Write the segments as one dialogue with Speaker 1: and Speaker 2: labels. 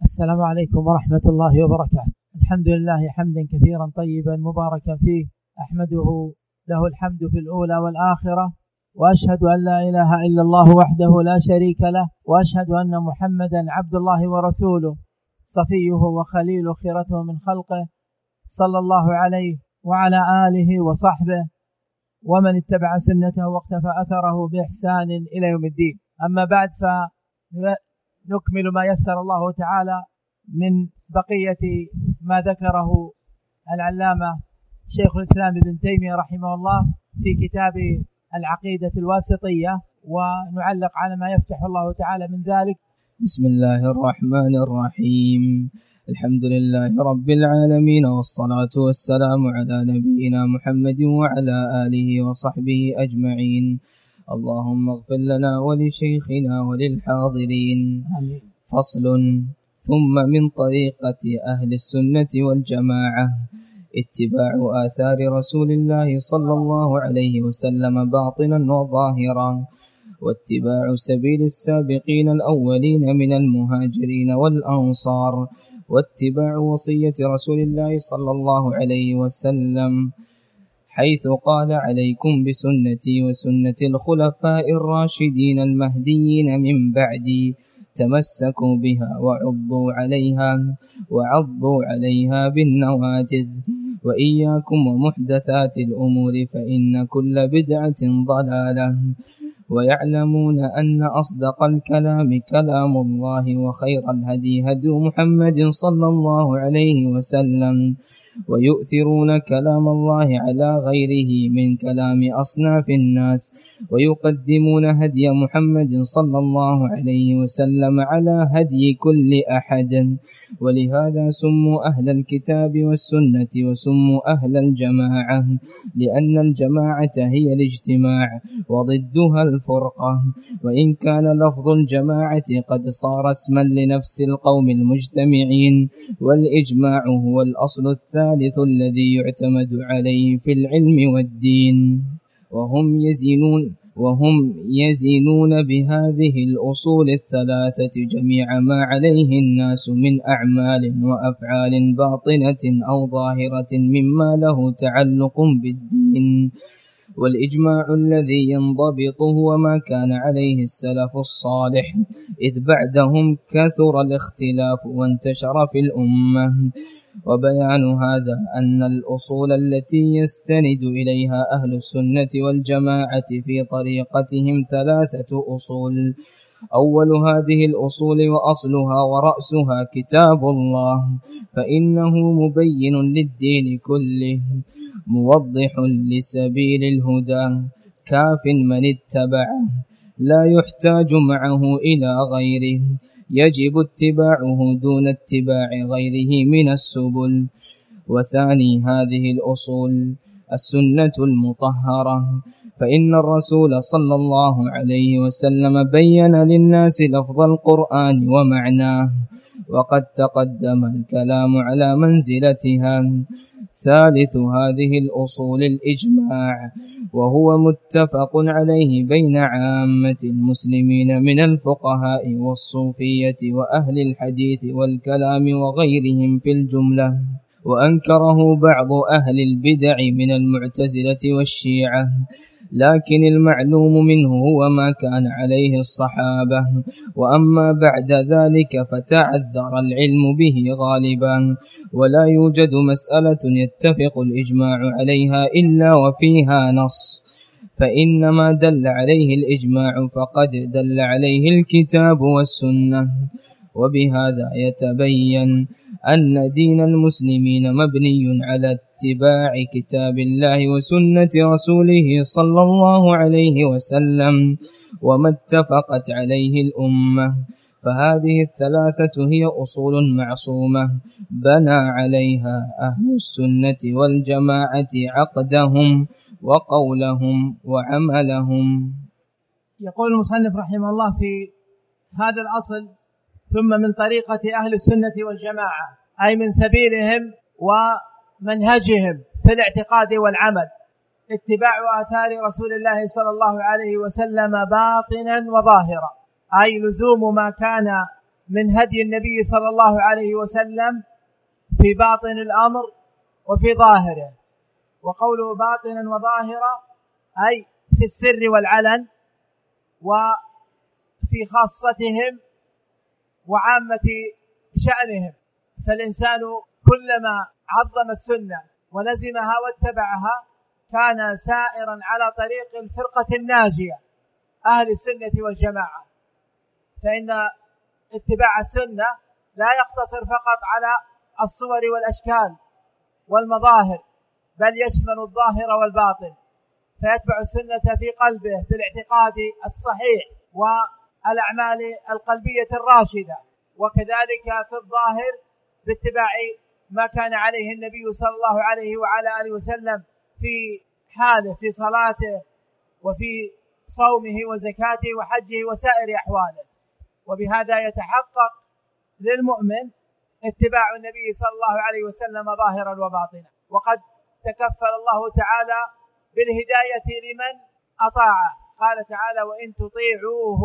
Speaker 1: السلام عليكم ورحمة الله وبركاته. الحمد لله حمدا كثيرا طيبا مباركا فيه، أحمده له الحمد في الأولى والآخرة، وأشهد أن لا إله إلا الله وحده لا شريك له، وأشهد أن محمدا عبد الله ورسوله صفيه وخليله خيرته من خلقه، صلى الله عليه وعلى آله وصحبه ومن اتبع سنته واقتفى أثره بإحسان إلى يوم الدين. أما بعد، فنكمل ما يسر الله تعالى من بقية ما ذكره العلامة شيخ الإسلام ابن تيمية رحمه الله في كتاب العقيدة الواسطية، ونعلق على ما يفتح الله تعالى من ذلك.
Speaker 2: بسم الله الرحمن الرحيم. الحمد لله رب العالمين، والصلاة والسلام على نبينا محمد وعلى آله وصحبه أجمعين. اللهم اغفر لنا ولشيخنا وللحاضرين.
Speaker 1: آمين.
Speaker 2: فصل. ثم من طريقة أهل السنة والجماعة اتباع آثار رسول الله صلى الله عليه وسلم باطنا وظاهرا، واتباع سبيل السابقين الأولين من المهاجرين والأنصار، واتباع وصية رسول الله صلى الله عليه وسلم حيث قال: عليكم بسنتي وسنة الخلفاء الراشدين المهديين من بعدي، تمسكوا بها وعضوا عليها بالنواجذ، وإياكم ومحدثات الأمور فإن كل بدعة ضلالة، ويعلمون أن أصدق الكلام كلام الله، وخير الهدي هدي محمد صلى الله عليه وسلم، ويؤثرون كلام الله على غيره من كلام أصناف الناس، ويقدمون هدي محمد صلى الله عليه وسلم على هدي كل أحد. ولهذا سموا أهل الكتاب والسنة وسموا أهل الجماعة، لأن الجماعة هي الاجتماع وضدها الفرقة، وإن كان لفظ الجماعة قد صار اسما لنفس القوم المجتمعين، والإجماع هو الأصل الثالث الذي يعتمد عليه في العلم والدين، وهم يزينون بهذه الأصول الثلاثة جميع ما عليه الناس من أعمال وأفعال باطنة أو ظاهرة مما له تعلق بالدين. والإجماع الذي ينضبط هو ما كان عليه السلف الصالح، إذ بعدهم كثر الاختلاف وانتشر في الأمة. وبيان هذا أن الأصول التي يستند إليها أهل السنة والجماعة في طريقتهم ثلاثة أصول. أول هذه الأصول وأصلها ورأسها كتاب الله، فإنه مبين للدين كله، موضح لسبيل الهدى، كاف من اتبعه، لا يحتاج معه إلى غيره، يجب اتباعه دون اتباع غيره من السبل. وثاني هذه الأصول السنة المطهرة، فإن الرسول صلى الله عليه وسلم بين للناس لفظ القرآن ومعناه، وقد تقدم الكلام على منزلتها. ثالث هذه الأصول الإجماع، وهو متفق عليه بين عامة المسلمين من الفقهاء والصوفية وأهل الحديث والكلام وغيرهم في الجملة، وأنكره بعض أهل البدع من المعتزلة والشيعة، لكن المعلوم منه هو ما كان عليه الصحابة، وأما بعد ذلك فتعذر العلم به غالبا، ولا يوجد مسألة يتفق الإجماع عليها إلا وفيها نص، فإنما دل عليه الإجماع فقد دل عليه الكتاب والسنة. وبهذا يتبين أن دين المسلمين مبني على اتباع كتاب الله وسنة رسوله صلى الله عليه وسلم وما اتفقت عليه الأمة، فهذه الثلاثة هي أصول معصومة بنى عليها أهل السنة والجماعة عقدهم وقولهم وعملهم.
Speaker 1: يقول المصنف رحمه الله في هذا الأصل: ثم من طريقة أهل السنة والجماعة، أي من سبيلهم ومنهجهم في الاعتقاد والعمل، اتباع آثار رسول الله صلى الله عليه وسلم باطنا وظاهرا، أي لزوم ما كان من هدي النبي صلى الله عليه وسلم في باطن الأمر وفي ظاهره. وقوله باطنا وظاهرا أي في السر والعلن وفي خاصتهم وعامة شأنهم. فالإنسان كلما عظم السنة ولزمها واتبعها كان سائرا على طريق الفرقة الناجية أهل السنة والجماعة. فإن اتباع السنة لا يقتصر فقط على الصور والأشكال والمظاهر، بل يشمل الظاهر والباطن، فيتبع السنة في قلبه بالاعتقاد الصحيح والأعمال القلبية الراشدة، وكذلك في الظاهر باتباع ما كان عليه النبي صلى الله عليه وعلى آله وسلم في حاله، في صلاته وفي صومه وزكاته وحجه وسائر أحواله. وبهذا يتحقق للمؤمن اتباع النبي صلى الله عليه وسلم ظاهرا وباطنا. وقد تكفل الله تعالى بالهداية لمن أطاعه، قال تعالى: وإن تطيعوه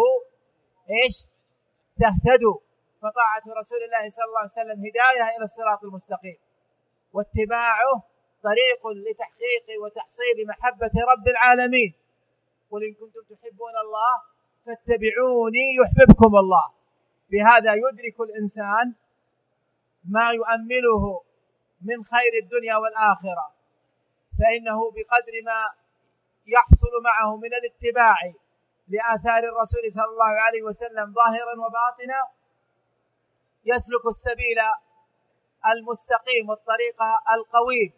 Speaker 1: تهتدوا. فطاعة رسول الله صلى الله عليه وسلم هداية إلى الصراط المستقيم، واتباعه طريق لتحقيق وتحصيل محبة رب العالمين. قل إن كنتم تحبون الله فاتبعوني يحببكم الله. بهذا يدرك الإنسان ما يؤمله من خير الدنيا والآخرة، فإنه بقدر ما يحصل معه من الاتباع لآثار الرسول صلى الله عليه وسلم ظاهرا وباطنا يسلك السبيل المستقيم والطريق القويم،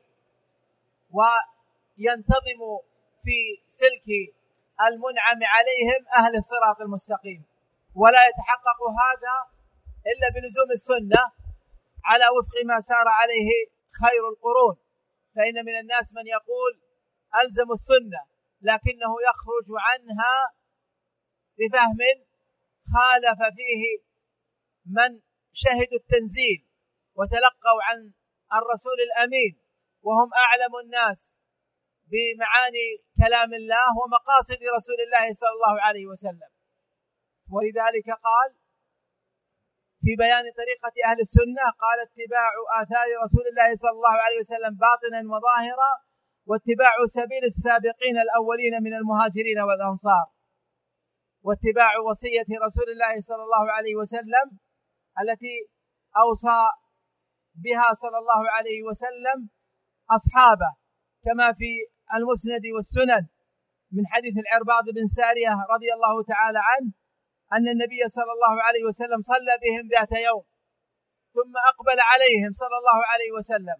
Speaker 1: وينتظم في سلك المنعم عليهم أهل الصراط المستقيم. ولا يتحقق هذا إلا بلزوم السنة على وفق ما سار عليه خير القرون. فإن من الناس من يقول ألزم السنة لكنه يخرج عنها بفهم خالف فيه من شهدوا التنزيل وتلقوا عن الرسول الأمين، وهم أعلم الناس بمعاني كلام الله ومقاصد رسول الله صلى الله عليه وسلم. ولذلك قال في بيان طريقة أهل السنة، قال: اتباع آثار رسول الله صلى الله عليه وسلم باطنا وظاهرا، واتباع سبيل السابقين الأولين من المهاجرين والأنصار، واتباع وصية رسول الله صلى الله عليه وسلم التي أوصى بها صلى الله عليه وسلم أصحابه، كما في المسند والسنن من حديث العرباض بن سارية رضي الله تعالى عنه أن النبي صلى الله عليه وسلم صلى بهم ذات يوم، ثم أقبل عليهم صلى الله عليه وسلم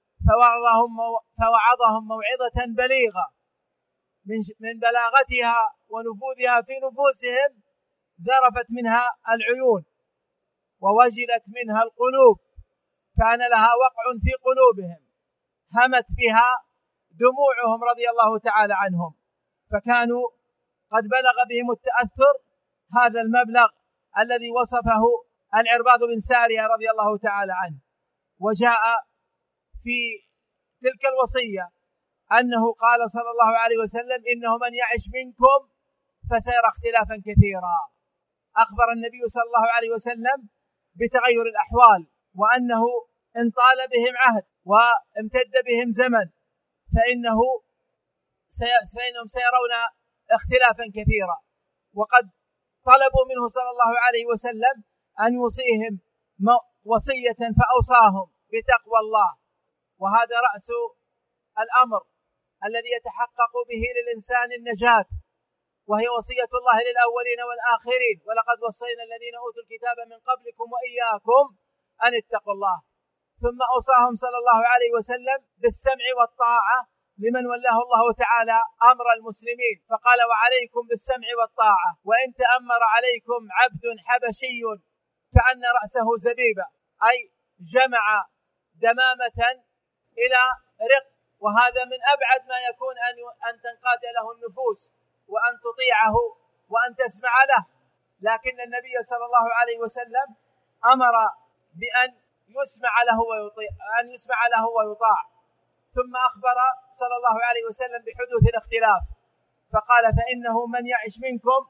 Speaker 1: فوعظهم موعظة بليغة من بلاغتها ونفوذها في نفوسهم ذرفت منها العيون ووجلت منها القلوب، كان لها وقع في قلوبهم، همت بها دموعهم رضي الله تعالى عنهم، فكانوا قد بلغ بهم التأثر هذا المبلغ الذي وصفه العرباض بن سارية رضي الله تعالى عنه. وجاء في تلك الوصية أنه قال صلى الله عليه وسلم: إنه من يعش منكم فسيرى اختلافا كثيرا. أخبر النبي صلى الله عليه وسلم بتغير الأحوال، وأنه إن طال بهم عهد وامتد بهم زمن فإنهم سيرون اختلافا كثيرا. وقد طلبوا منه صلى الله عليه وسلم أن يوصيهم وصية فأوصاهم بتقوى الله، وهذا رأس الأمر الذي يتحقق به للإنسان النجاة، وهي وصية الله للأولين والآخرين: ولقد وصينا الذين أوتوا الكتاب من قبلكم وإياكم أن اتقوا الله. ثم أوصاهم صلى الله عليه وسلم بالسمع والطاعة لمن ولاه الله تعالى أمر المسلمين، فقال: وعليكم بالسمع والطاعة، وإن تأمر عليكم عبد حبشي كأن رأسه زبيبة، أي جمع دمامة إلى رق، وهذا من أبعد ما يكون أن تنقاد له النفوس وأن تطيعه وأن تسمع له. لكن النبي صلى الله عليه وسلم أمر بأن يسمع له ويطاع. ثم أخبر صلى الله عليه وسلم بحدوث الاختلاف، فقال: فإنه من يعش منكم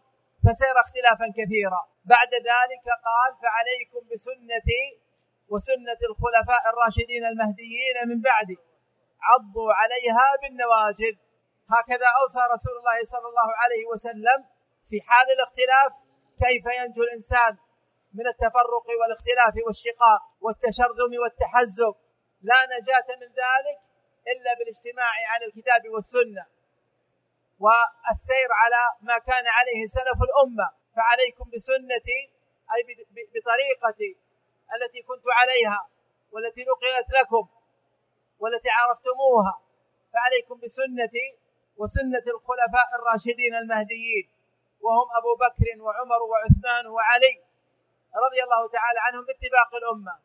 Speaker 1: فسير اختلافا كثيرا. بعد ذلك قال: فعليكم بسنتي وسنة الخلفاء الراشدين المهديين من بعدي عضوا عليها بالنواجذ. هكذا أوصى رسول الله صلى الله عليه وسلم في حال الاختلاف كيف ينجو الإنسان من التفرق والاختلاف والشقاق والتشرذم والتحزب. لا نجاة من ذلك إلا بالاجتماع على الكتاب والسنة والسير على ما كان عليه سلف الأمة. فعليكم بسنتي أي بطريقتي التي كنت عليها والتي نقلت لكم والتي عرفتموها. فعليكم بسنتي وسنة الخلفاء الراشدين المهديين، وهم أبو بكر وعمر وعثمان وعلي رضي الله تعالى عنهم باتفاق الأمة.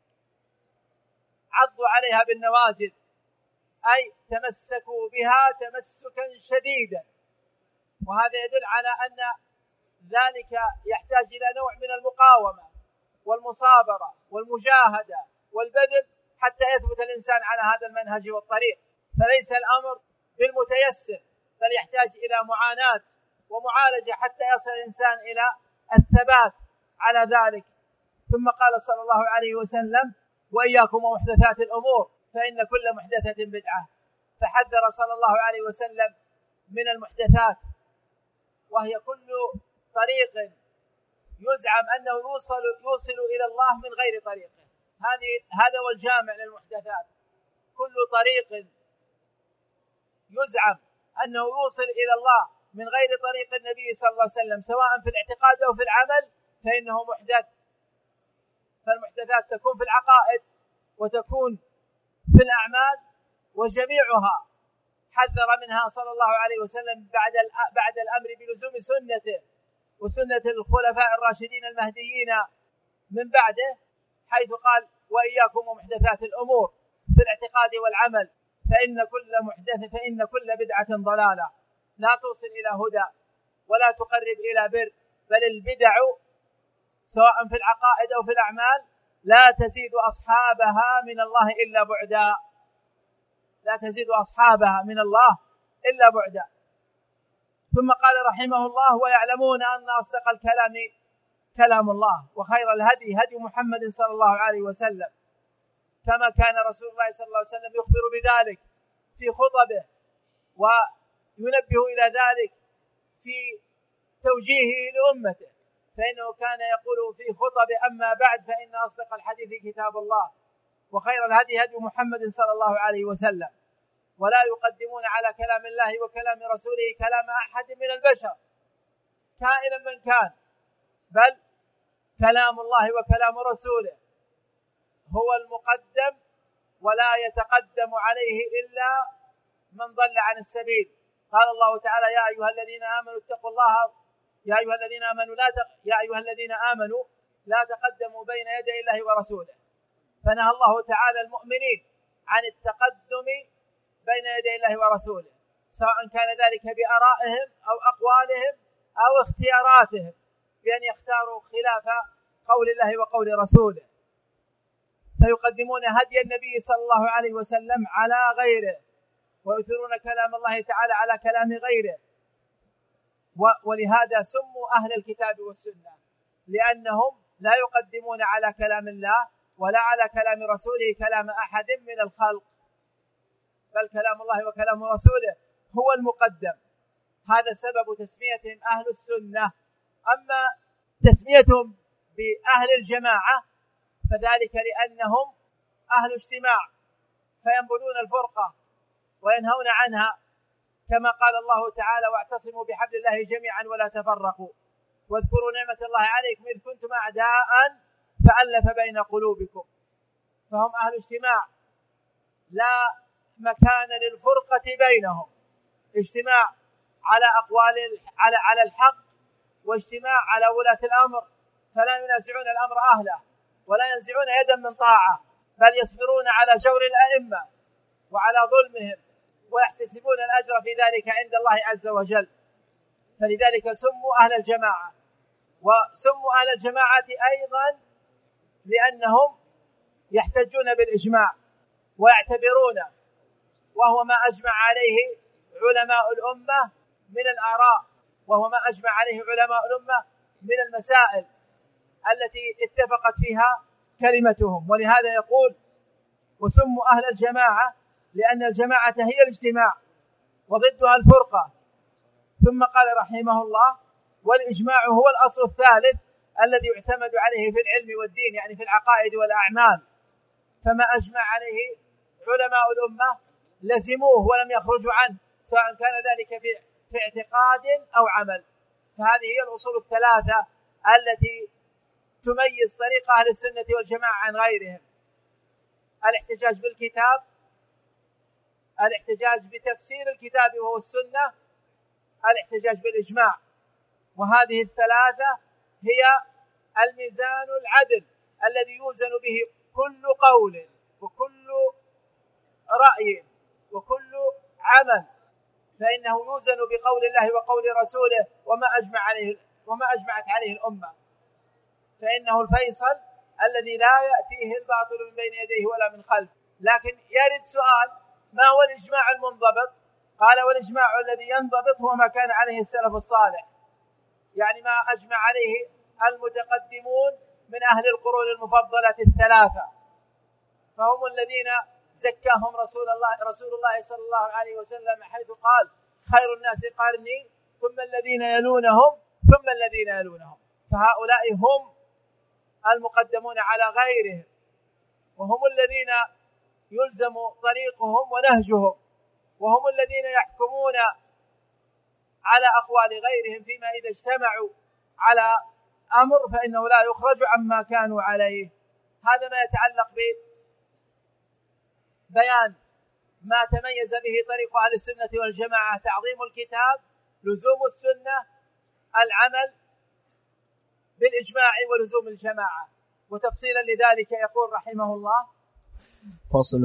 Speaker 1: عضوا عليها بالنواجذ أي تمسكوا بها تمسكا شديدا. وهذا يدل على أن ذلك يحتاج إلى نوع من المقاومة والمصابرة والمجاهدة والبذل حتى يثبت الإنسان على هذا المنهج والطريق. فليس الأمر بالمتيسر، بل يحتاج إلى معاناة ومعالجة حتى يصل الإنسان إلى الثبات على ذلك. ثم قال صلى الله عليه وسلم: وإياكم ومحدثات الأمور فإن كل محدثة بدعة. فحذر صلى الله عليه وسلم من المحدثات، وهي كل طريق يزعم أنه يوصل إلى الله من غير طريقه. هذا هو الجامع للمحدثات. كل طريق يزعم أنه يوصل إلى الله من غير طريق النبي صلى الله عليه وسلم سواء في الاعتقاد أو في العمل فإنه محدث. فالمحدثات تكون في العقائد وتكون في الأعمال، وجميعها حذر منها صلى الله عليه وسلم بعد الأمر بلزوم سنته وسنة الخلفاء الراشدين المهديين من بعده، حيث قال: وإياكم ومحدثات الأمور في الاعتقاد والعمل فإن كل بدعة ضلالة لا توصل إلى هدى ولا تقرب إلى بر، بل البدع سواء في العقائد أو في الأعمال لا تزيد أصحابها من الله إلا بعدا. لا تزيد أصحابها من الله إلا بعدا. ثم قال رحمه الله: ويعلمون أن أصدق الكلام كلام الله وخير الهدي هدي محمد صلى الله عليه وسلم، كما كان رسول الله صلى الله عليه وسلم يخبر بذلك في خطبه وينبه إلى ذلك في توجيهه لأمته. فإنه كان يقول في خطبه: أما بعد فإن أصدق الحديث كتاب الله وخير الهدي هدي محمد صلى الله عليه وسلم، ولا يقدمون على كلام الله وكلام رسوله كلام أحد من البشر كائنا من كان، بل كلام الله وكلام رسوله هو المقدم، ولا يتقدم عليه إلا من ضل عن السبيل. قال الله تعالى: يا أيها الذين آمنوا اتقوا الله يا أيها الذين آمنوا لا تقدموا بين يدي الله ورسوله. فنهى الله تعالى المؤمنين عن التقدم بين يدي الله ورسوله، سواء كان ذلك بآرائهم أو أقوالهم أو اختياراتهم، بأن يختاروا خلاف قول الله وقول رسوله، فيقدمون هدي النبي صلى الله عليه وسلم على غيره، ويثيرون كلام الله تعالى على كلام غيره. ولهذا سموا أهل الكتاب والسنة، لأنهم لا يقدمون على كلام الله ولا على كلام رسوله كلام أحد من الخلق، بل كلام الله وكلام رسوله هو المقدم. هذا سبب تسميتهم أهل السنة. أما تسميتهم بأهل الجماعة فذلك لأنهم أهل اجتماع، فينبذون الفرقة وينهون عنها، كما قال الله تعالى: واعتصموا بحبل الله جميعا ولا تفرقوا واذكروا نعمة الله عليكم إذ كنتم أعداء فألف بين قلوبكم. فهم أهل اجتماع، لا مكان للفرقة بينهم، اجتماع على أقوال على الحق، واجتماع على ولاة الأمر، فلا ينازعون الأمر أهله ولا ينزعون يدا من طاعة، بل يصبرون على جور الأئمة وعلى ظلمهم، ويحتسبون الأجر في ذلك عند الله عز وجل. فلذلك سموا أهل الجماعة. وسموا أهل الجماعة أيضا لأنهم يحتجون بالإجماع ويعتبرون، وهو ما أجمع عليه علماء الأمة من الآراء وهو ما أجمع عليه علماء الأمة من المسائل التي اتفقت فيها كلمتهم. ولهذا يقول وسموا أهل الجماعة لأن الجماعة هي الاجتماع وضدها الفرقة. ثم قال رحمه الله والإجماع هو الأصل الثالث الذي يعتمد عليه في العلم والدين، يعني في العقائد والأعمال. فما أجمع عليه علماء الأمة لزموه ولم يخرجوا عنه، سواء كان ذلك في اعتقاد أو عمل. فهذه هي الأصول الثلاثة التي تميز طريق أهل السنة والجماعة عن غيرهم: الاحتجاج بالكتاب، الاحتجاج بتفسير الكتاب وهو السنة، الاحتجاج بالإجماع. وهذه الثلاثة هي الميزان العدل الذي يوزن به كل قول وكل رأي وكل عمل، فإنه يوزن بقول الله وقول رسوله وما أجمعت عليه الأمة، فإنه الفيصل الذي لا يأتيه الباطل من بين يديه ولا من خلفه. لكن يرد سؤال: ما هو الإجماع المنضبط؟ قال والإجماع الذي ينضبط هو ما كان عليه السلف الصالح، يعني ما أجمع عليه المتقدمون من أهل القرون المفضلة الثلاثة، فهم الذين زكاهم رسول الله صلى الله عليه وسلم حيث قال خير الناس قرني ثم الذين يلونهم ثم الذين يلونهم. فهؤلاء هم المقدمون على غيرهم، وهم الذين يلزم طريقهم ونهجهم، وهم الذين يحكمون على أقوال غيرهم فيما إذا اجتمعوا على أمر فإنه لا يخرج عما كانوا عليه. هذا ما يتعلق ببيان ما تميز به طريق أهل السنة والجماعة: تعظيم الكتاب، لزوم السنة، العمل بالإجماع ولزوم الجماعة. وتفصيلا لذلك يقول رحمه الله:
Speaker 2: فصل.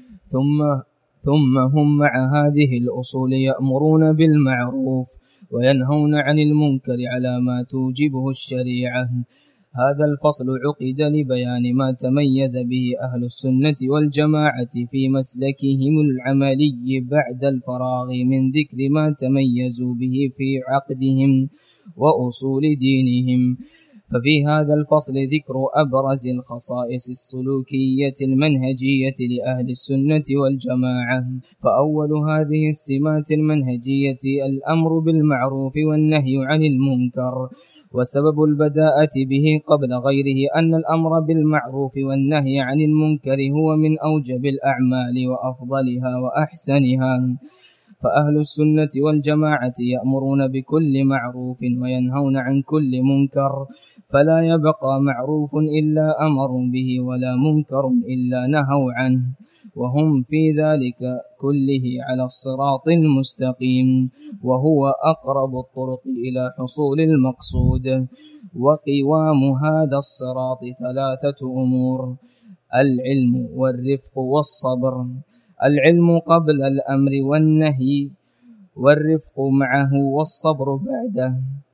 Speaker 2: ثم هم مع هذه الأصول يأمرون بالمعروف وينهون عن المنكر على ما توجبه الشريعة. هذا الفصل عقد لبيان ما تميز به أهل السنة والجماعة في مسلكهم العملي بعد الفراغ من ذكر ما تميزوا به في عقدهم وأصول دينهم. ففي هذا الفصل ذكر أبرز الخصائص السلوكية المنهجية لأهل السنة والجماعة. فأول هذه السمات المنهجية الأمر بالمعروف والنهي عن المنكر. وسبب البداءة به قبل غيره أن الأمر بالمعروف والنهي عن المنكر هو من أوجب الأعمال وأفضلها وأحسنها. فأهل السنة والجماعة يأمرون بكل معروف وينهون عن كل منكر، فلا يبقى معروف إلا أمروا به ولا منكر إلا نهوا عنه، وهم في ذلك كله على الصراط المستقيم، وهو أقرب الطرق إلى حصول المقصود. وقوام هذا الصراط ثلاثة أمور: العلم والرفق والصبر. العلم قبل الأمر والنهي، والرفق معه والصبر بعده.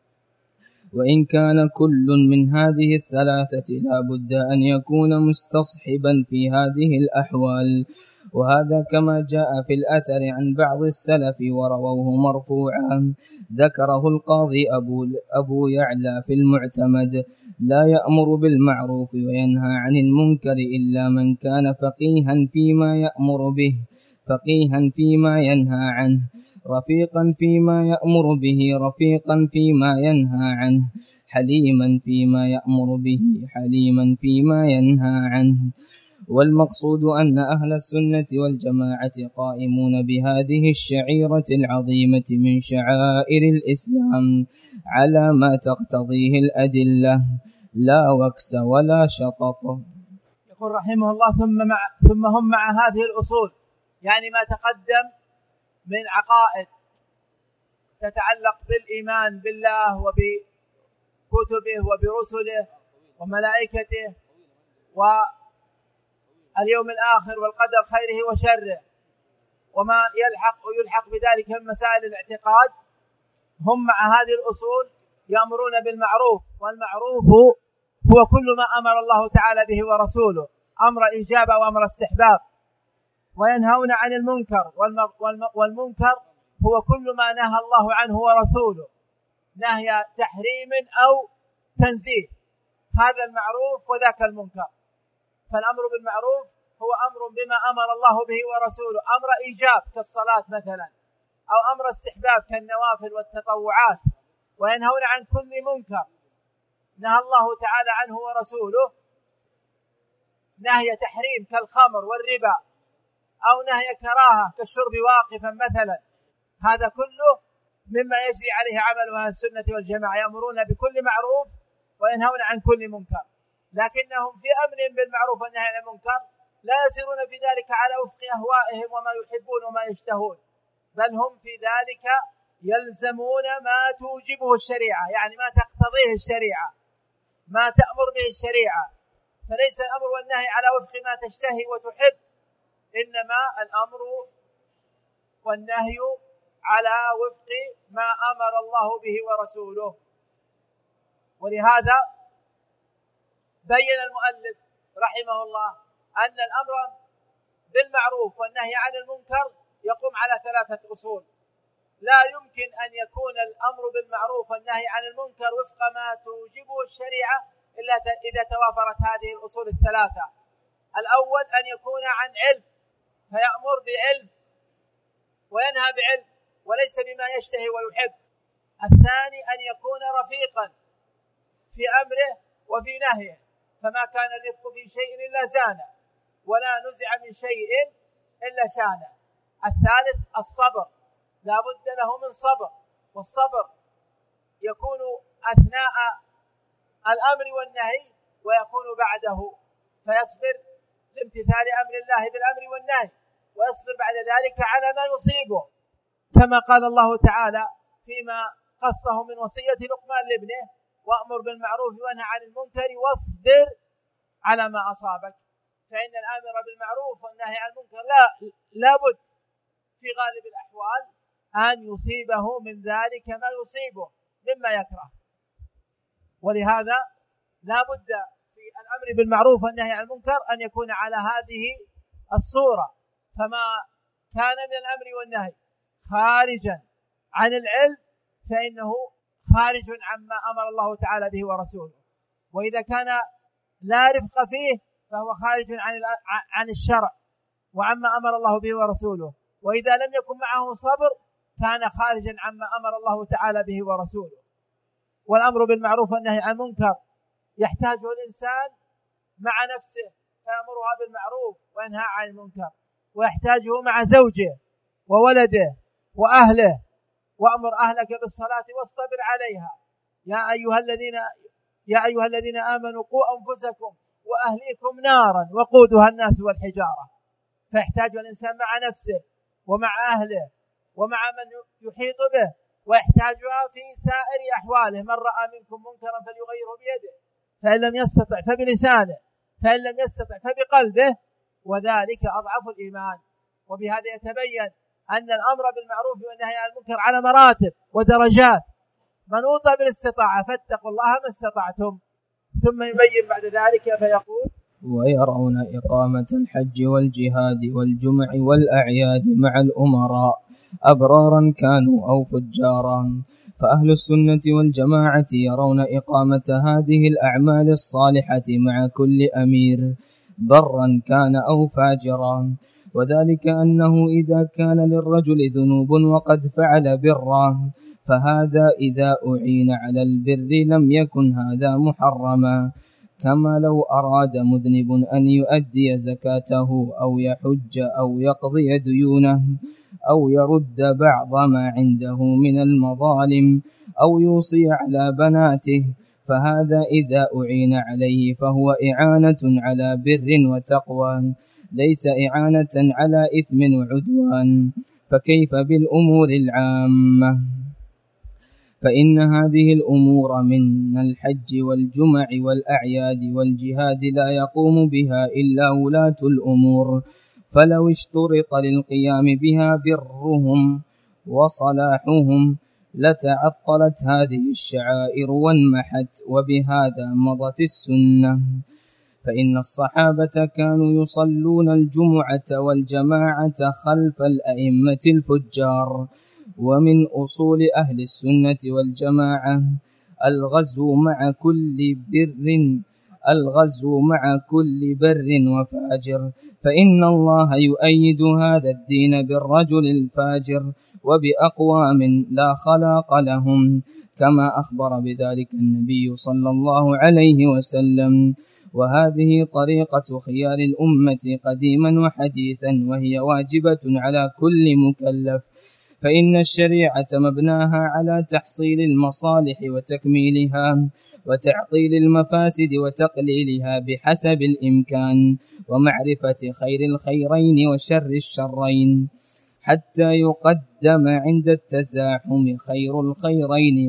Speaker 2: وإن كان كل من هذه الثلاثة لا بد أن يكون مستصحبا في هذه الأحوال، وهذا كما جاء في الأثر عن بعض السلف ورووه مرفوعا. ذكره القاضي أبو يعلى في المعتمد: لا يأمر بالمعروف وينهى عن المنكر إلا من كان فقيها فيما يأمر به، فقيها فيما ينهى عنه، رفيقا فيما يأمر به، رفيقا فيما ينهى عنه، حليما فيما يأمر به، حليما فيما ينهى عنه. والمقصود أن أهل السنة والجماعة قائمون بهذه الشعيرة العظيمة من شعائر الإسلام على ما تقتضيه الأدلة، لا وكس ولا شطط.
Speaker 1: يقول رحمه الله: ثم هم مع هذه الأصول، يعني ما تقدم من عقائد تتعلق بالإيمان بالله وبكتبه وبرسله وملائكته واليوم الآخر والقدر خيره وشره وما يلحق بذلك من مسائل الاعتقاد. هم مع هذه الأصول يأمرون بالمعروف، والمعروف هو كل ما أمر الله تعالى به ورسوله، أمر إيجاب وأمر استحباب. وينهون عن المنكر، والمنكر هو كل ما نهى الله عنه ورسوله، نهي تحريم أو تنزيه، هذا المعروف وذاك المنكر. فالأمر بالمعروف هو أمر بما أمر الله به ورسوله، أمر إيجاب كالصلاة مثلا، أو أمر استحباب كالنوافل والتطوعات، وينهون عن كل منكر نهى الله تعالى عنه ورسوله، نهي تحريم كالخمر والربا، أو نهي كراهة كالشرب واقفا مثلا. هذا كله مما يجري عليه عمل أهل السنة والجماعة، يأمرون بكل معروف وينهون عن كل منكر، لكنهم في أمر بالمعروف والنهي عن المنكر لا يسيرون في ذلك على وفق أهوائهم وما يحبون وما يشتهون، بل هم في ذلك يلزمون ما توجبه الشريعة، يعني ما تقتضيه الشريعة، ما تأمر به الشريعة. فليس الأمر والنهي على وفق ما تشتهي وتحب، إنما الأمر والنهي على وفق ما أمر الله به ورسوله. ولهذا بين المؤلف رحمه الله أن الأمر بالمعروف والنهي عن المنكر يقوم على 3 أصول. لا يمكن أن يكون الأمر بالمعروف والنهي عن المنكر وفق ما توجبه الشريعة إلا إذا توافرت هذه الأصول 3. الأول أن يكون عن علم، فيأمر بعلم وينهى بعلم وليس بما يشتهي ويحب. الثاني أن يكون رفيقا في أمره وفي نهيه، فما كان الرفق في شيء إلا زانه، ولا نزع من شيء إلا شانه. الثالث الصبر، لا بد له من صبر، والصبر يكون أثناء الأمر والنهي ويكون بعده، فيصبر لامتثال أمر الله بالأمر والنهي، ويصبر بعد ذلك على ما يصيبه، كما قال الله تعالى فيما قصه من وصية لقمان لابنه: وأمر بالمعروف وانهى عن المنكر واصبر على ما أصابك. فإن الآمر بالمعروف والنهي عن المنكر لا بد في غالب الأحوال أن يصيبه من ذلك ما يصيبه مما يكره. ولهذا لا بد في الأمر بالمعروف والنهي عن المنكر أن يكون على هذه الصورة. فما كان من الأمر والنهي خارجا عن العلم فإنه خارج عما أمر الله تعالى به ورسوله، وإذا كان لا رفق فيه فهو خارج عن الشرع وعما أمر الله به ورسوله، وإذا لم يكن معه صبر كان خارجا عما أمر الله تعالى به ورسوله. والأمر بالمعروف والنهي عن المنكر يحتاجه الإنسان مع نفسه فيأمرها بالمعروف وينهى عن المنكر، ويحتاجه مع زوجه وولده وأهله: وأمر أهلك بالصلاة واصطبر عليها يا أيها الذين آمنوا قوا أنفسكم وأهليكم نارا وقودها الناس والحجارة. فيحتاج الإنسان مع نفسه ومع أهله ومع من يحيط به، ويحتاجها في سائر أحواله: من رأى منكم منكرا فليغيره بيده، فإن لم يستطع فبلسانه، فإن لم يستطع فبقلبه، وذلك أضعف الإيمان. وبهذا يتبين أن الأمر بالمعروف والنهي عن المنكر على مراتب ودرجات منوطة بالاستطاعة، فاتقوا الله ما استطعتم. ثم يبين بعد ذلك فيقول:
Speaker 2: ويرون إقامة الحج والجهاد والجمع والأعياد مع الأمراء أبرارا كانوا أو فجارا. فأهل السنة والجماعة يرون إقامة هذه الأعمال الصالحة مع كل أمير برا كان أو فاجرا، وذلك أنه إذا كان للرجل ذنوب وقد فعل برا فهذا إذا أعين على البر لم يكن هذا محرما، كما لو أراد مذنب أن يؤدي زكاته أو يحج أو يقضي ديونه أو يرد بعض ما عنده من المظالم أو يوصي على بناته، فهذا إذا أعين عليه فهو إعانة على بر وتقوى، ليس إعانة على إثم وعدوان. فكيف بالأمور العامة؟ فإن هذه الأمور من الحج والجمع والأعياد والجهاد لا يقوم بها إلا ولاة الأمور، فلو اشترط للقيام بها برهم وصلاحهم لتعطلت هذه الشعائر وانمحت، وبهذا مضت السنة. فإن الصحابة كانوا يصلون الجمعة والجماعة خلف الأئمة الفجار، ومن أصول أهل السنة والجماعة الغزو مع كل بر وفاجر، فإن الله يؤيد هذا الدين بالرجل الفاجر وبأقوام لا خلاق لهم، كما أخبر بذلك النبي صلى الله عليه وسلم. وهذه طريقة خيار الأمة قديما وحديثا، وهي واجبة على كل مكلف، فإن الشريعة مبناها على تحصيل المصالح وتكميلها، وتعطيل المفاسد وتقليلها بحسب الإمكان، ومعرفة خير الخيرين وشر الشرين، حتى يقدم عند التزاحم خير الخيرين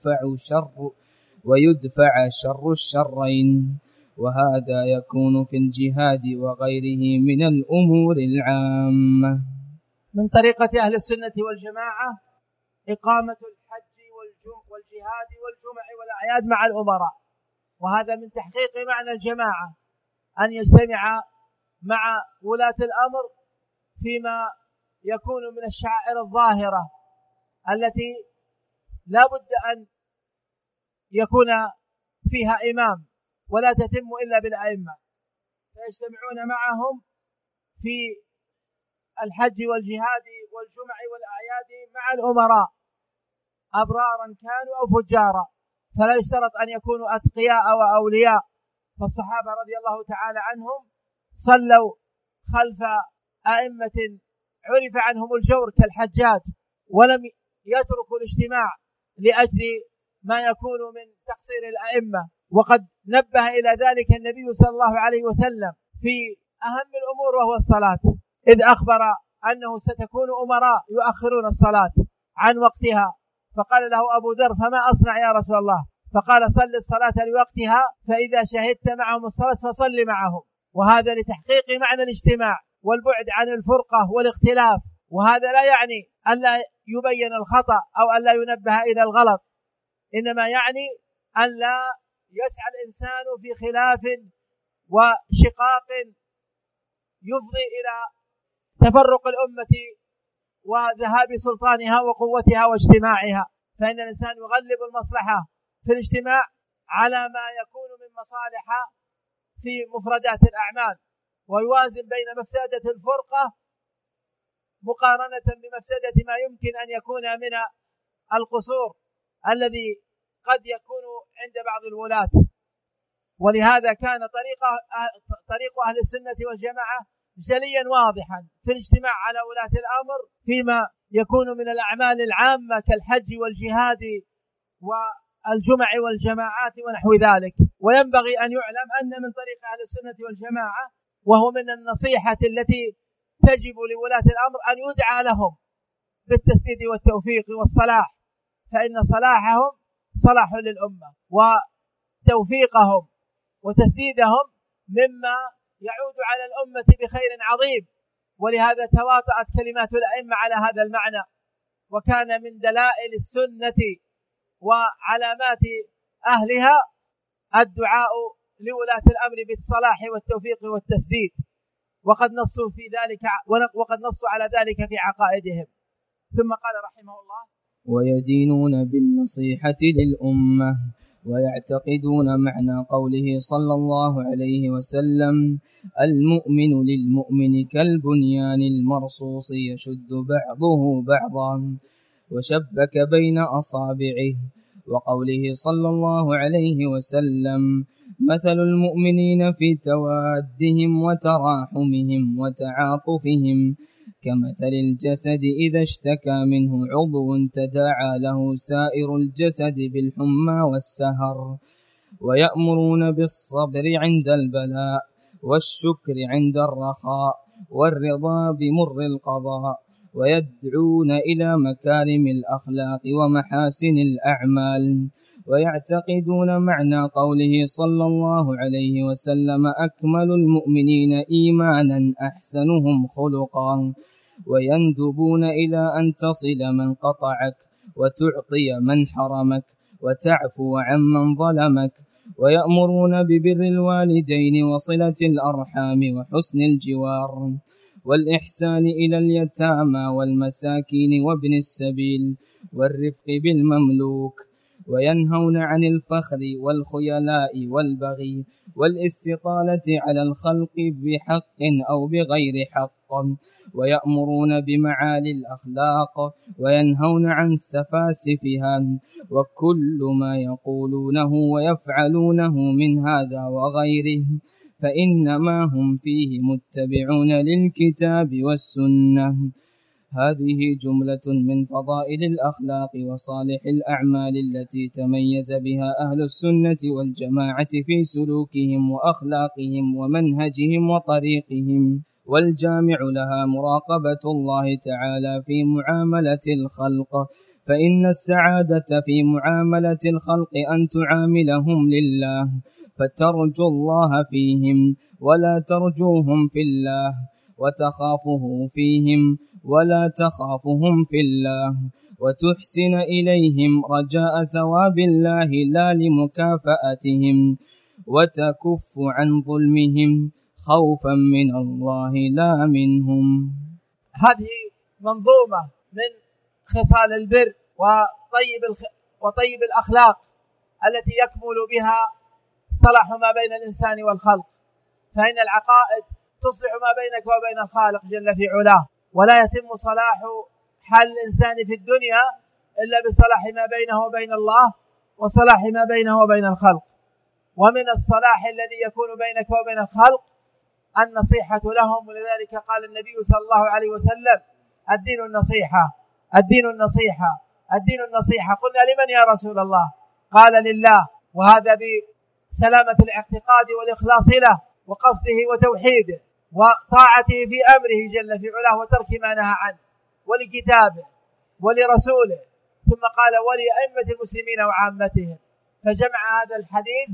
Speaker 2: ويدفع شر الشرين، وهذا يكون في الجهاد وغيره من الأمور العامة.
Speaker 1: من طريقة أهل السنة والجماعة إقامة الحج والجهاد والجمع والأعياد مع الأمراء، وهذا من تحقيق معنى الجماعة، أن يجتمع مع ولاة الأمر فيما يكون من الشعائر الظاهرة التي لا بد أن يكون فيها إمام ولا تتم إلا بالأئمة، فيجتمعون معهم في الحج والجهاد والجمع والأعياد مع الأمراء أبرارا كانوا أو فجارا، فلا يشترط أن يكونوا أتقياء وأولياء، فالصحابة رضي الله تعالى عنهم صلوا خلف أئمة عرف عنهم الجور كالحجاج، ولم يتركوا الاجتماع لأجل ما يكون من تقصير الأئمة، وقد نبه إلى ذلك النبي صلى الله عليه وسلم في أهم الأمور وهو الصلاة، إذ أخبر أنه ستكون أمراء يؤخرون الصلاة عن وقتها، فقال له أبو ذر: فما أصنع يا رسول الله؟ فقال: صل الصلاة لوقتها، فإذا شهدت معهم الصلاة فصل معهم. وهذا لتحقيق معنى الاجتماع والبعد عن الفرقة والاختلاف، وهذا لا يعني أن لا يبين الخطأ أو أن لا ينبه إلى الغلط، إنما يعني أن لا يسعى الإنسان في خلاف وشقاق يفضي إلى تفرق الأمة وذهاب سلطانها وقوتها واجتماعها، فإن الإنسان يغلب المصلحة في الاجتماع على ما يكون من مصالح في مفردات الأعمال، ويوازن بين مفسدة الفرقة مقارنة بمفسدة ما يمكن أن يكون من القصور الذي قد يكون عند بعض الولاة. ولهذا كان طريق أهل السنة والجماعة جليا واضحا في الاجتماع على ولاة الأمر فيما يكون من الأعمال العامة كالحج والجهاد والجمع والجماعات ونحو ذلك. وينبغي أن يعلم أن من طريق أهل السنة والجماعة، وهو من النصيحة التي تجب لولاة الأمر، أن يدعى لهم بالتسديد والتوفيق والصلاح، فإن صلاحهم صلاح للأمة، وتوفيقهم وتسديدهم مما يعود على الأمة بخير عظيم. ولهذا تواطأت كلمات الأئمة على هذا المعنى، وكان من دلائل السنة وعلامات أهلها الدعاء لولاة الأمر بالصلاح والتوفيق والتسديد، وقد نصوا على ذلك في عقائدهم. ثم قال رحمه الله:
Speaker 2: ويدينون بالنصيحة للأمة، ويعتقدون معنى قوله صلى الله عليه وسلم: المؤمن للمؤمن كالبنيان المرصوص يشد بعضه بعضا، وشبك بين أصابعه. وقوله صلى الله عليه وسلم: مثل المؤمنين في توادهم وتراحمهم وتعاطفهم كمثل الجسد إذا اشتكى منه عضو تداعى له سائر الجسد بالحمى والسهر. ويأمرون بالصبر عند البلاء، والشكر عند الرخاء، والرضا بمر القضاء، ويدعون إلى مكارم الأخلاق ومحاسن الأعمال. ويعتقدون معنى قوله صلى الله عليه وسلم: أكمل المؤمنين إيمانا أحسنهم خلقا. ويندبون إلى أن تصل من قطعك، وتعطي من حرمك، وتعفو عمن ظلمك. ويأمرون ببر الوالدين وصلة الأرحام وحسن الجوار. والإحسان إلى اليتامى والمساكين وابن السبيل والرفق بالمملوك، وينهون عن الفخر والخيلاء والبغي والاستطالة على الخلق بحق أو بغير حق، ويأمرون بمعالي الأخلاق وينهون عن سفاسفها، وكل ما يقولونه ويفعلونه من هذا وغيره فإنما هم فيه متبعون للكتاب والسنة. هذه جملة من فضائل الأخلاق وصالح الأعمال التي تميز بها أهل السنة والجماعة في سلوكهم وأخلاقهم ومنهجهم وطريقهم، والجامع لها مراقبة الله تعالى في معاملة الخلق، فإن السعادة في معاملة الخلق أن تعاملهم لله فترجو الله فيهم ولا ترجوهم في الله، وتخافه فيهم ولا تخافهم في الله، وتحسن إليهم رجاء ثواب الله لا لمكافأتهم، وتكف عن ظلمهم خوفا من الله لا منهم.
Speaker 1: هذه منظومة من خصال البر وطيب الأخلاق التي يكمل بها صلاح ما بين الإنسان والخلق، فإن العقائد تصلح ما بينك وبين الخالق جل في علاه، ولا يتم صلاح حال الإنسان في الدنيا إلا بصلاح ما بينه وبين الله وصلاح ما بينه وبين الخلق. ومن الصلاح الذي يكون بينك وبين الخلق النصيحة لهم، ولذلك قال النبي صلى الله عليه وسلم: الدين النصيحة، الدين النصيحة، الدين النصيحة. قلنا: لمن يا رسول الله؟ قال: لله، وهذا بسلامة الاعتقاد والإخلاص له وقصده وتوحيده وطاعته في أمره جل في علاه وترك ما نهى عنه، ولكتابه ولرسوله، ثم قال: ولأئمة المسلمين وعامتهم. فجمع هذا الحديث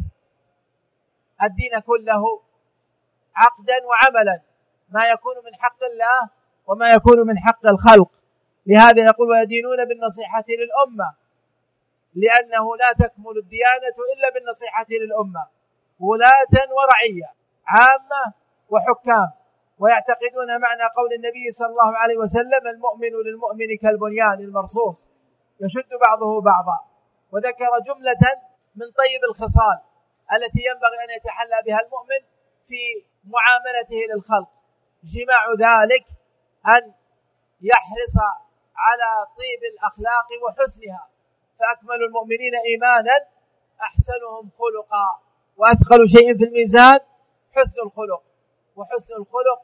Speaker 1: الدين كله عقدا وعملا، ما يكون من حق الله وما يكون من حق الخلق. لهذا يقول: ويدينون بالنصيحة للأمة، لأنه لا تكمل الديانة إلا بالنصيحة للأمة، ولاة ورعية، عامة وحكام. ويعتقدون معنى قول النبي صلى الله عليه وسلم: المؤمن للمؤمن كالبنيان المرصوص يشد بعضه بعضا. وذكر جملة من طيب الخصال التي ينبغي أن يتحلى بها المؤمن في معاملته للخلق، جماع ذلك أن يحرص على طيب الأخلاق وحسنها، فأكمل المؤمنين إيمانا أحسنهم خلقا، وأثقل شيء في الميزان حسن الخلق. وحسن الخلق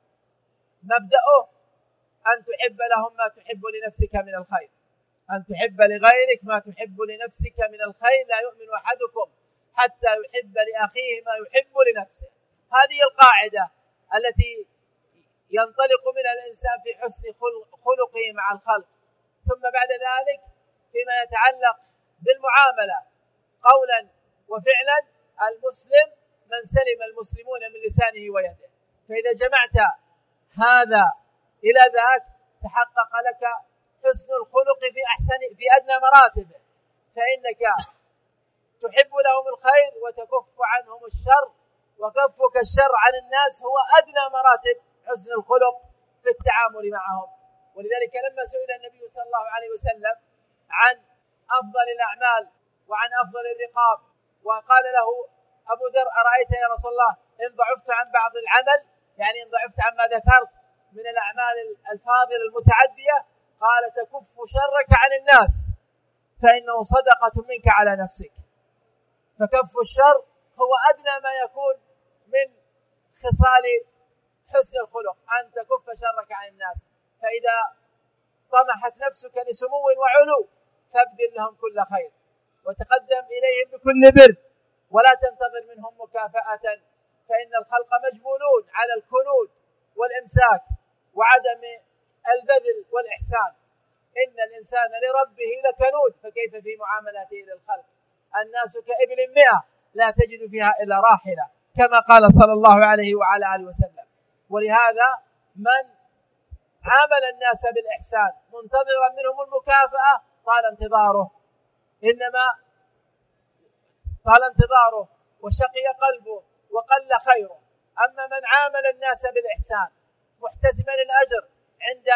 Speaker 1: مبدأه أن تحب لهم ما تحب لنفسك من الخير، أن تحب لغيرك ما تحب لنفسك من الخير. لا يؤمن أحدكم حتى يحب لأخيه ما يحب لنفسه. هذه القاعدة التي ينطلق منها الإنسان في حسن خلقه مع الخلق. ثم بعد ذلك فيما يتعلق بالمعاملة قولا وفعلا، المسلم من سلم المسلمون من لسانه ويده. فإذا جمعت هذا إلى ذاك تحقق لك حسن الخلق في أدنى مراتبه، فإنك تحب لهم الخير وتكف عنهم الشر، وكفك الشر عن الناس هو أدنى مراتب حسن الخلق في التعامل معهم. ولذلك لما سئل النبي صلى الله عليه وسلم عن أفضل الأعمال وعن أفضل الرقاب، وقال له أبو ذر: أرأيت يا رسول الله إن ضعفت عن بعض العمل، يعني إن ضعفت عما ذكرت من الأعمال الفاضلة المتعدية، قال: تكف شرك عن الناس فإنه صدقة منك على نفسك. فكف الشر هو أدنى ما يكون من خصال حسن الخلق، أن تكف شرك عن الناس. فإذا طمحت نفسك لسمو وعلو فابذل لهم كل خير، وتقدم إليهم بكل بر، ولا تنتظر منهم مكافأة، فإن الخلق مجبولون على الكنود والإمساك وعدم البذل والإحسان. إن الإنسان لربه لكنود، فكيف في معاملته للخلق؟ الناس كإبل 100 لا تجد فيها إلا راحلة، كما قال صلى الله عليه وعلى آله وسلم. ولهذا من عامل الناس بالإحسان منتظرا منهم المكافأة طال انتظاره، إنما طال انتظاره وشقي قلبه وقل خيره. أما من عامل الناس بالإحسان محتسبا الأجر عند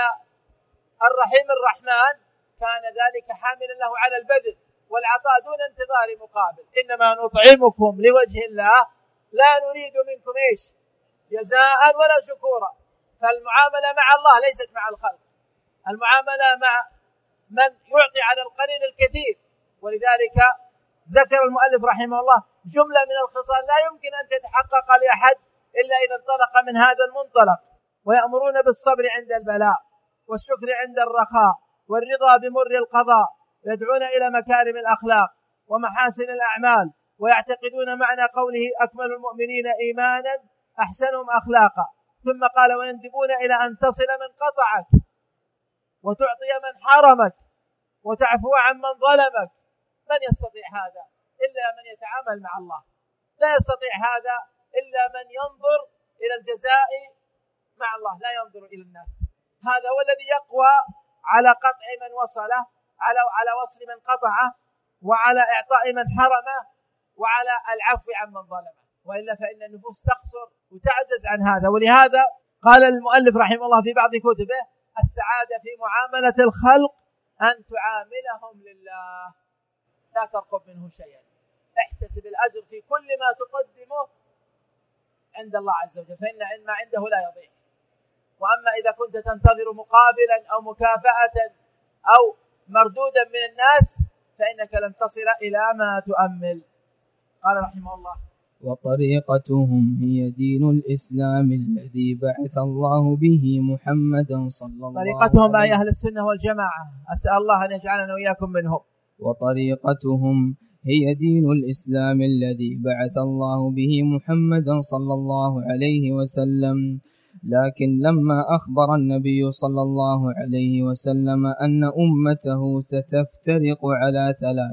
Speaker 1: الرحيم الرحمن كان ذلك حاملا له على البذل والعطاء دون انتظار مقابل. إنما نطعمكم لوجه الله لا نريد منكم إيش؟ جزاء ولا شكورا. فالمعاملة مع الله ليست مع الخلق، المعاملة مع من يعطي على القليل الكثير. ولذلك ذكر المؤلف رحمه الله جملة من الخصال لا يمكن أن تتحقق لأحد إلا إذا انطلق من هذا المنطلق. ويأمرون بالصبر عند البلاء، والشكر عند الرخاء، والرضا بمر القضاء، يدعون إلى مكارم الأخلاق ومحاسن الأعمال، ويعتقدون معنى قوله أكمل المؤمنين إيمانا أحسنهم أخلاقا. ثم قال ويندبون إلى أن تصل من قطعك، وتعطي من حرمك، وتعفو عن من ظلمك. من يستطيع هذا إلا من يتعامل مع الله، لا يستطيع هذا إلا من ينظر إلى الجزاء مع الله، لا ينظر إلى الناس. هذا هو الذي يقوى على قطع من وصله، على وصل من قطعه، وعلى إعطاء من حرمه، وعلى العفو عن من ظلمه. وإلا فإن النفوس تقصر وتعجز عن هذا. ولهذا قال المؤلف رحمه الله في بعض كتبه السعادة في معاملة الخلق أن تعاملهم لله، لا ترقب منه شيئا، احتسب الأجر في كل ما تقدمه عند الله عز وجل، فإن ما عنده لا يضيع. وأما إذا كنت تنتظر مقابلا أو مكافأة أو مردودا من الناس فإنك لن تصل إلى ما تؤمل. قال رحمه الله
Speaker 2: وطريقتهم هي دين الإسلام الذي بعث الله به محمدا صلى الله عليه وسلم.
Speaker 1: طريقتهم أي أهل السنة والجماعة، أسأل الله أن يجعلنا وإياكم منهم.
Speaker 2: وطريقتهم هي دين الإسلام الذي بعث الله به محمدا صلى الله عليه وسلم. لكن لما أخبر النبي صلى الله عليه وسلم أن أمته ستفترق على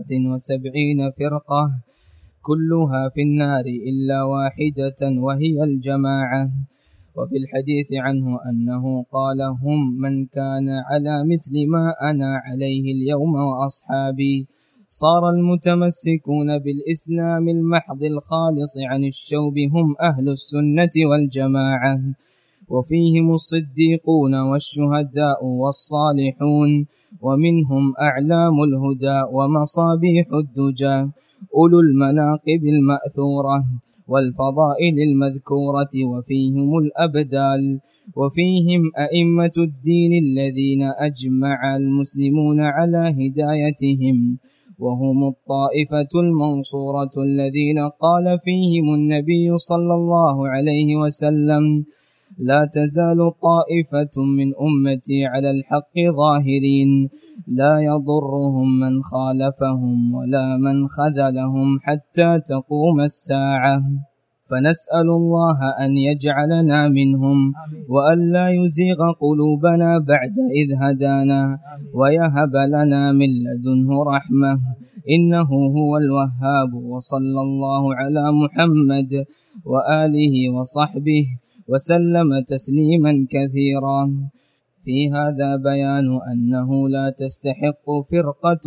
Speaker 2: 73 فرقة كلها في النار إلا واحدة وهي الجماعة، وفي الحديث عنه أنه قال هم من كان على مثل ما أنا عليه اليوم وأصحابي. صار المتمسكون بالإسلام المحض الخالص عن الشوب هم أهل السنة والجماعة، وفيهم الصديقون والشهداء والصالحون، ومنهم أعلام الهدى ومصابيح الدجى، أولو المناقب المأثورة والفضائل المذكورة، وفيهم الأبدال، وفيهم أئمة الدين الذين أجمع المسلمون على هدايتهم، وهم الطائفة المنصورة الذين قال فيهم النبي صلى الله عليه وسلم لا تزال طائفة من أمتي على الحق ظاهرين لا يضرهم من خالفهم ولا من خذلهم حتى تقوم الساعة. فنسأل الله أن يجعلنا منهم وأن لا يزيغ قلوبنا بعد إذ هدانا ويهب لنا من لدنه رحمة إنه هو الوهاب. وصلى الله على محمد وآله وصحبه وسلم تسليما كثيرا. في هذا بيان أنه لا تستحق فرقة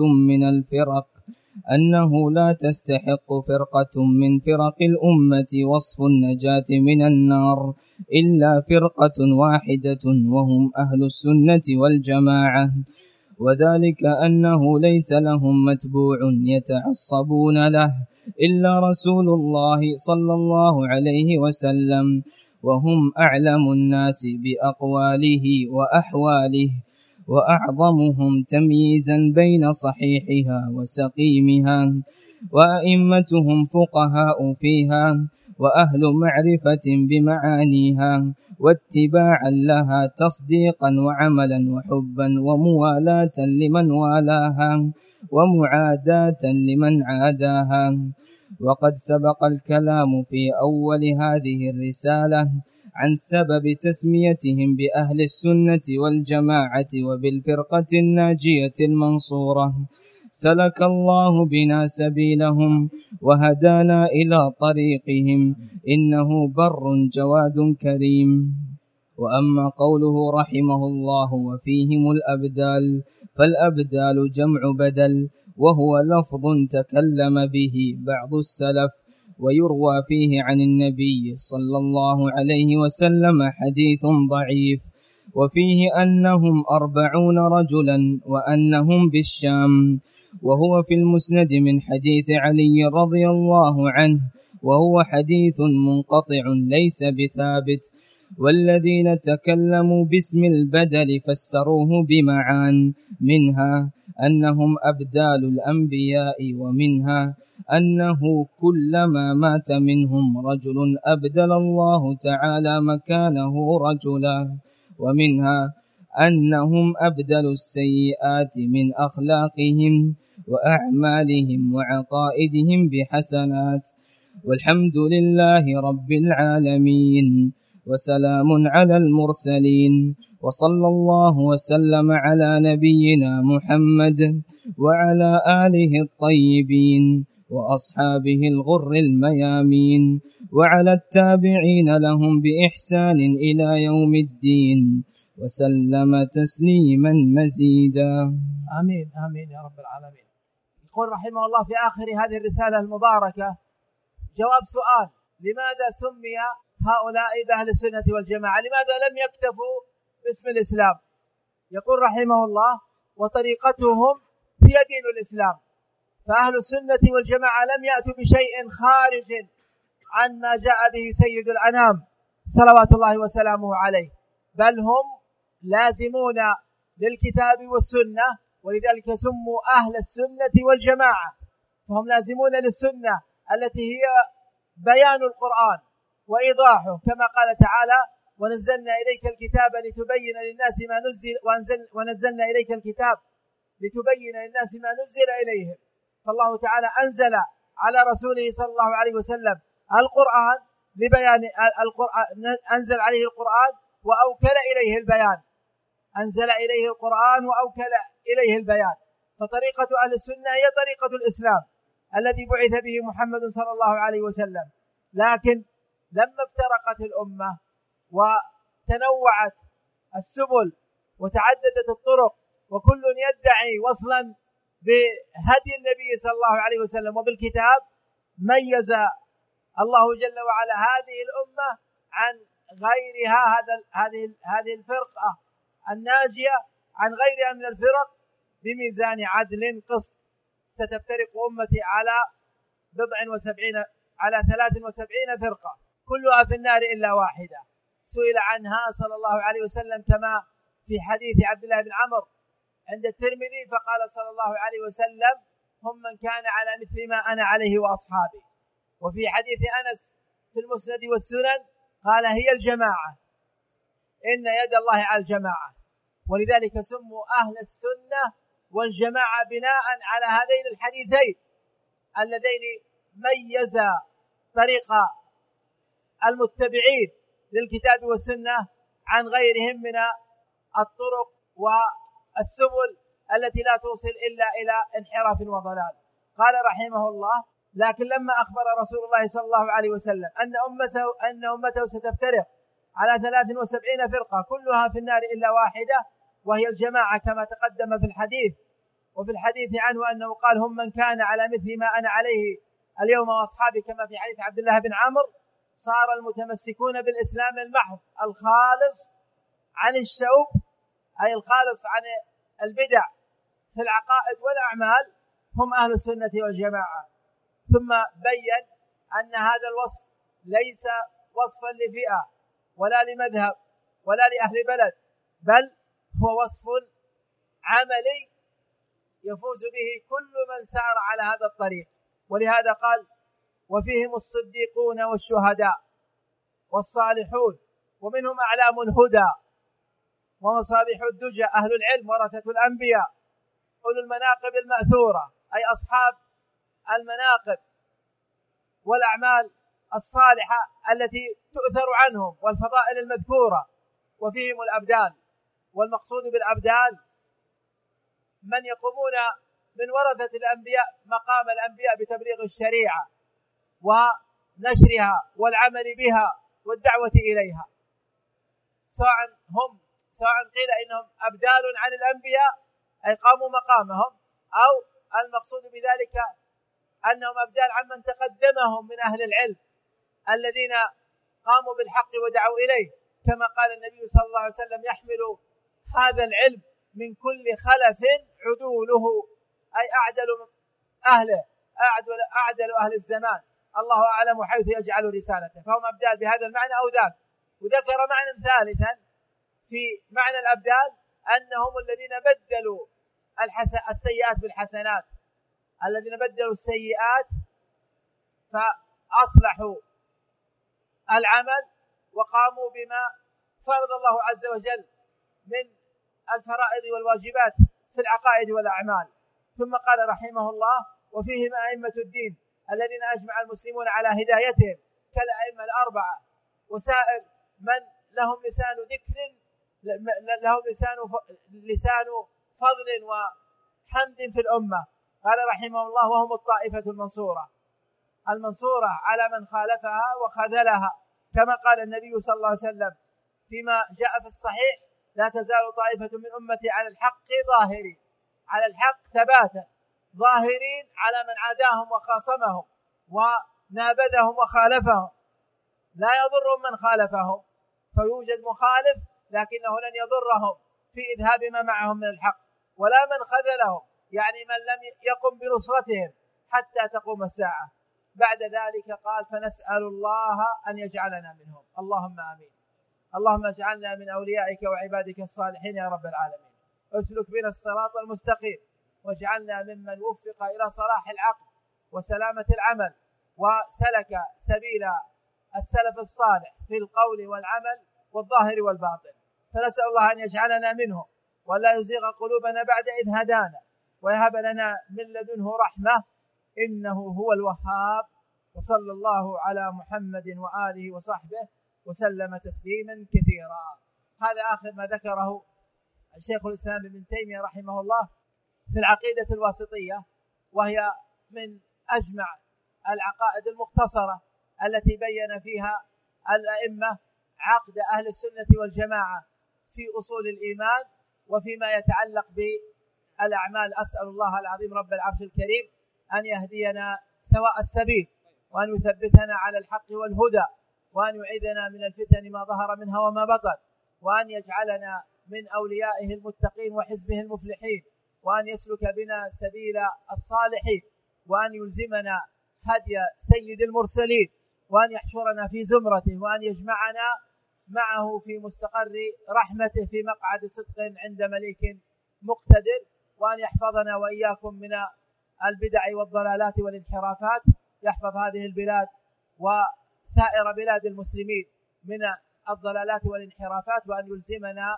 Speaker 2: من فرق الأمة وصف النجاة من النار إلا فرقة واحدة وهم أهل السنة والجماعة، وذلك أنه ليس لهم متبوع يتعصبون له إلا رسول الله صلى الله عليه وسلم، وهم أعلم الناس بأقواله وأحواله وأعظمهم تمييزا بين صحيحها وسقيمها، وأئمتهم فقهاء فيها وأهل معرفة بمعانيها واتباعا لها تصديقا وعملا وحبا وموالاة لمن والاها ومعاداة لمن عاداها. وقد سبق الكلام في أول هذه الرسالة عن سبب تسميتهم بأهل السنة والجماعة وبالفرقة الناجية المنصورة. سلك الله بنا سبيلهم وهدانا إلى طريقهم إنه بر جواد كريم. وأما قوله رحمه الله وفيهم الأبدال، فالأبدال جمع بدل، وهو لفظ تكلم به بعض السلف ويروى فيه عن النبي صلى الله عليه وسلم حديث ضعيف، وفيه أنهم 40 رجلا وأنهم بالشام، وهو في المسند من حديث علي رضي الله عنه، وهو حديث منقطع ليس بثابت. والذين تكلموا باسم البدل فسروه بمعان، منها أنهم أبدال الأنبياء، ومنها أنه كلما مات منهم رجل أبدل الله تعالى مكانه رجلا، ومنها أنهم أبدلوا السيئات من أخلاقهم وأعمالهم وعقائدهم بحسنات. والحمد لله رب العالمين، وسلام على المرسلين، وصلى الله وسلم على نبينا محمد وعلى آله الطيبين وأصحابه الغر الميامين، وعلى التابعين لهم بإحسان إلى يوم الدين، وسلم تسليما مزيدا.
Speaker 1: آمين آمين يا رب العالمين. يقول رحمه الله في آخر هذه الرسالة المباركة جواب سؤال: لماذا سمي هؤلاء بأهل السنة والجماعة؟ لماذا لم يكتفوا باسم الإسلام؟ يقول رحمه الله: وطريقتهم هي دين الإسلام، فأهل السنة والجماعة لم يأتوا بشيء خارج عن ما جاء به سيد الأنام صلوات الله وسلامه عليه، بل هم لازمون للكتاب والسنة، ولذلك سموا أهل السنة والجماعة، فهم لازمون للسنة التي هي بيان القرآن وإيضاحه، كما قال تعالى: ونزلنا إليك الكتاب لتبين للناس ما نزل ونزلنا إليك الكتاب لتبين للناس ما نزل إليهم. فالله تعالى أنزل على رسوله صلى الله عليه وسلم القرآن لبيان القرآن، أنزل عليه القرآن وأوكل إليه البيان، أنزل إليه القرآن وأوكل إليه البيان. فطريقة أهل السنة هي طريقة الإسلام الذي بعث به محمد صلى الله عليه وسلم. لكن لما افترقت الأمة وتنوعت السبل وتعددت الطرق وكل يدعي وصلا بهدي النبي صلى الله عليه وسلم وبالكتاب، ميز الله جل وعلا هذه الأمة عن غيرها، هذه الفرقة الناجية عن غيرها من الفرق بميزان عدل قسط. ستفترق أمتي على 73 فرقة كلها في النار إلا واحدة. سئل عنها صلى الله عليه وسلم كما في حديث عبد الله بن عمرو عند الترمذي، فقال صلى الله عليه وسلم: هم من كان على مثل ما أنا عليه وأصحابي. وفي حديث أنس في المسند والسنن قال: هي الجماعة، إن يد الله على الجماعة. ولذلك سموا أهل السنة والجماعة بناء على هذين الحديثين اللذين ميزا طريق المتبعين للكتاب والسنة عن غيرهم من الطرق والسبل التي لا توصل إلا إلى انحراف وضلال. قال رحمه الله: لكن لما أخبر رسول الله صلى الله عليه وسلم أن أمته ستفترق على 73 فرقة كلها في النار إلا واحدة وهي الجماعة كما تقدم في الحديث، وفي الحديث عنه أنه قال: هم من كان على مثل ما أنا عليه اليوم وأصحابي، كما في حديث عبد الله بن عمرو. صار المتمسكون بالإسلام المحض الخالص عن الشوب، أي الخالص عن البدع في العقائد والأعمال، هم أهل السنة والجماعة. ثم بين أن هذا الوصف ليس وصفا لفئة ولا لمذهب ولا لأهل بلد، بل هو وصف عملي يفوز به كل من سار على هذا الطريق. ولهذا قال: وفيهم الصديقون والشهداء والصالحون ومنهم أعلام الهدى ومصابيح الدجى، أهل العلم ورثة الأنبياء، أولو المناقب المأثورة، أي أصحاب المناقب والأعمال الصالحة التي تؤثر عنهم والفضائل المذكورة. وفيهم الأبدال، والمقصود بالأبدال من يقومون من ورثة الأنبياء مقام الأنبياء بتبليغ الشريعة ونشرها والعمل بها والدعوة إليها، سواء قيل إنهم أبدال عن الأنبياء أي قاموا مقامهم، أو المقصود بذلك أنهم أبدال عمن تقدمهم من أهل العلم الذين قاموا بالحق ودعوا إليه، كما قال النبي صلى الله عليه وسلم: يحمل هذا العلم من كل خلف عدوله، أي أعدل أهل الزمان، الله أعلم حيث يجعل رسالته. فهم أبدال بهذا المعنى أو ذاك. وذكر معنى ثالثا في معنى الأبدال، أنهم الذين بدلوا السيئات بالحسنات، الذين بدلوا السيئات فأصلحوا العمل وقاموا بما فرض الله عز وجل من الفرائض والواجبات في العقائد والأعمال. ثم قال رحمه الله: وفيهم أئمة الدين الذين أجمع المسلمون على هدايتهم كالأئمة الأربعة وسائر من لهم لسان ذكر، لهم لسان فضل وحمد في الأمة. قال رحمه الله: وهم الطائفة المنصورة على من خالفها وخذلها، كما قال النبي صلى الله عليه وسلم فيما جاء في الصحيح: لا تزال طائفة من أمتي على الحق ظاهرين، على الحق ثباتا، ظاهرين على من عاداهم وخاصمهم ونابذهم وخالفهم، لا يضرهم من خالفهم، فيوجد مخالف لكنه لن يضرهم في إذهاب ما معهم من الحق، ولا من خذلهم، يعني من لم يقم بنصرتهم حتى تقوم الساعة. بعد ذلك قال: فنسأل الله أن يجعلنا منهم. اللهم آمين. اللهم اجعلنا من أوليائك وعبادك الصالحين يا رب العالمين. اسلك بنا الصراط المستقيم، واجعلنا ممن وفق إلى صلاح العقل وسلامة العمل، وسلك سبيل السلف الصالح في القول والعمل والظاهر والباطن. فنسأل الله أن يجعلنا منهم، ولا يزيغ قلوبنا بعد إذ هدانا، ويهب لنا من لدنه رحمة إنه هو الوهاب. وصلى الله على محمد وآله وصحبه وسلم تسليما كثيرا. هذا آخر ما ذكره الشيخ الإسلام ابن تيمية رحمه الله في العقيدة الواسطية، وهي من أجمع العقائد المختصرة التي بين فيها الأئمة عقد أهل السنة والجماعة في أصول الإيمان وفيما يتعلق بالأعمال. أسأل الله العظيم رب العرش الكريم أن يهدينا سواء السبيل، وأن يثبتنا على الحق والهدى، وأن يعيذنا من الفتن ما ظهر منها وما بطن، وأن يجعلنا من أوليائه المتقين وحزبه المفلحين، وأن يسلك بنا سبيل الصالحين، وأن يلزمنا هدي سيد المرسلين، وأن يحشرنا في زمرته، وأن يجمعنا معه في مستقر رحمته في مقعد صدق عند مليك مقتدر، وأن يحفظنا وإياكم من البدع والضلالات والانحرافات، يحفظ هذه البلاد وسائر بلاد المسلمين من الضلالات والانحرافات، وأن يلزمنا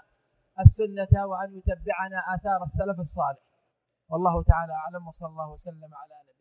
Speaker 1: السنة، وأن يتبعنا آثار السلف الصالح. والله تعالى أعلم، وصلى الله وسلم على نبينا